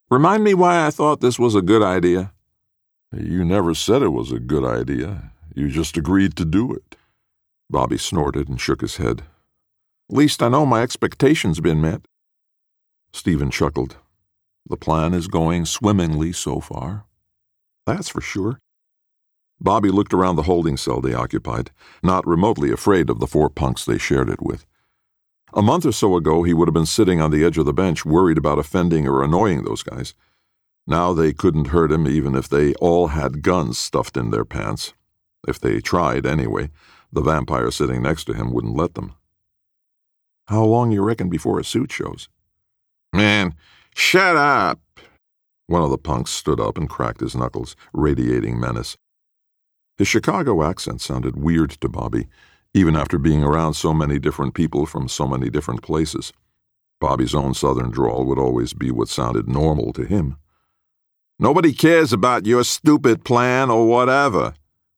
Remind me why I thought this was a good idea." "You never said it was a good idea. You just agreed to do it." Bobby snorted and shook his head. "At least I know my expectations been met." Stephen chuckled. "The plan is going swimmingly so far." "That's for sure." Bobby looked around the holding cell they occupied, not remotely afraid of the 4 punks they shared it with. A month or so ago, he would have been sitting on the edge of the bench, worried about offending or annoying those guys. Now they couldn't hurt him even if they all had guns stuffed in their pants. If they tried, anyway, the vampire sitting next to him wouldn't let them. "How long you reckon before a suit shows?" "Man, shut up!" One of the punks stood up and cracked his knuckles, radiating menace. His Chicago accent sounded weird to Bobby, even after being around so many different people from so many different places. Bobby's own southern drawl would always be what sounded normal to him. "Nobody cares about your stupid plan or whatever."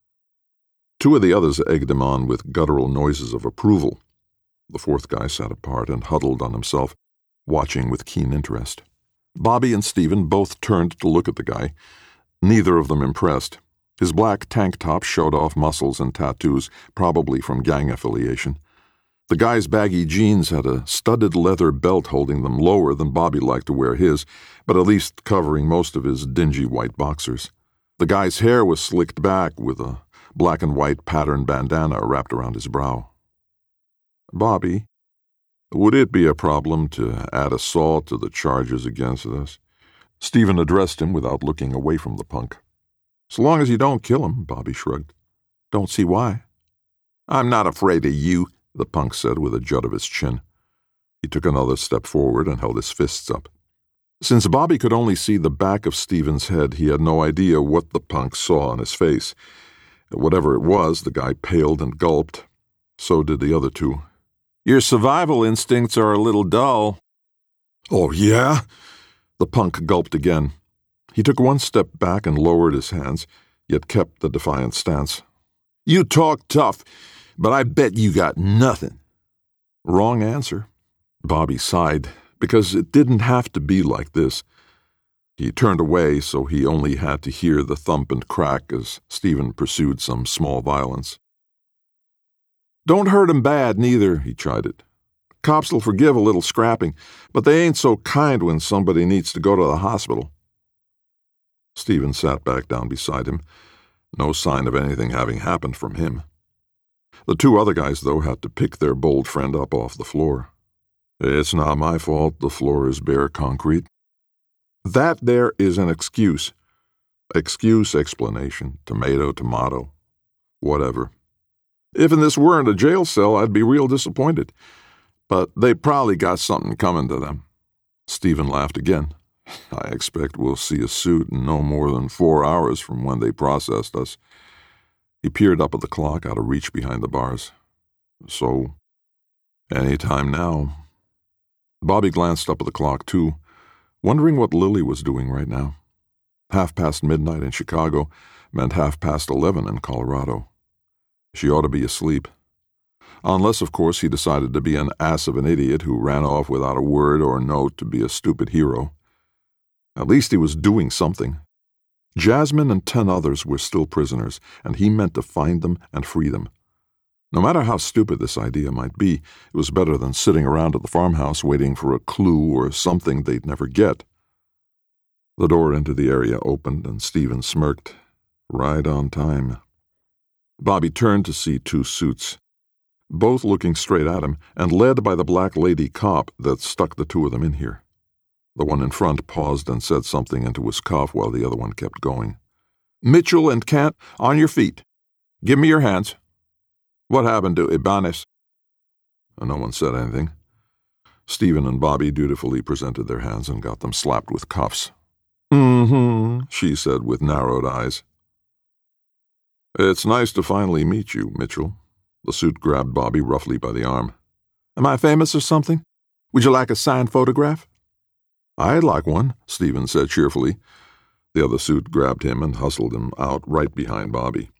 2 of the others egged him on with guttural noises of approval. The 4th guy sat apart and huddled on himself, watching with keen interest. Bobby and Stephen both turned to look at the guy, neither of them impressed. His black tank top showed off muscles and tattoos, probably from gang affiliation. The guy's baggy jeans had a studded leather belt holding them lower than Bobby liked to wear his, but at least covering most of his dingy white boxers. The guy's hair was slicked back with a black and white patterned bandana wrapped around his brow. "Bobby, would it be a problem to add assault to the charges against us?" Stephen addressed him without looking away from the punk. "So long as you don't kill him," Bobby shrugged. "Don't see why." "I'm not afraid of you," the punk said with a jut of his chin. He took another step forward and held his fists up. Since Bobby could only see the back of Stephen's head, he had no idea what the punk saw on his face. Whatever it was, the guy paled and gulped. So did the other 2. "Your survival instincts are a little dull." "Oh, yeah?" The punk gulped again. He took 1 step back and lowered his hands, yet kept the defiant stance. "You talk tough, but I bet you got nothing." Wrong answer. Bobby sighed, because it didn't have to be like this. He turned away, so he only had to hear the thump and crack as Stephen pursued some small violence. "Don't hurt him bad, neither," he chided. "Cops'll forgive a little scrapping, but they ain't so kind when somebody needs to go to the hospital." Stephen sat back down beside him, no sign of anything having happened from him. The 2 other guys, though, had to pick their bold friend up off the floor. "It's not my fault the floor is bare concrete." "That there is an excuse." "Excuse, explanation, tomato, whatever. If in this weren't a jail cell, I'd be real disappointed. But they probably got something coming to them." Stephen laughed again. "I expect we'll see a suit in no more than 4 hours from when they processed us." He peered up at the clock out of reach behind the bars. "So, any time now." Bobby glanced up at the clock, too, wondering what Lily was doing right now. midnight in Chicago meant 11 in Colorado. She ought to be asleep. Unless, of course, he decided to be an ass of an idiot who ran off without a word or note to be a stupid hero. At least he was doing something. Jasmine and 10 others were still prisoners, and he meant to find them and free them. No matter how stupid this idea might be, it was better than sitting around at the farmhouse waiting for a clue or something they'd never get. The door into the area opened, and Stephen smirked. Right on time. Bobby turned to see 2 suits, both looking straight at him, and led by the black lady cop that stuck the 2 of them in here. The one in front paused and said something into his cuff while the other one kept going. "Mitchell and Kent, on your feet. Give me your hands. What happened to Ibanez?" No one said anything. Stephen and Bobby dutifully presented their hands and got them slapped with cuffs. "Mm-hmm," she said with narrowed eyes. "It's nice to finally meet you, Mitchell." The suit grabbed Bobby roughly by the arm. "Am I famous or something? Would you like a signed photograph?" "I'd like one," Stephen said cheerfully. The other suit grabbed him and hustled him out right behind Bobby.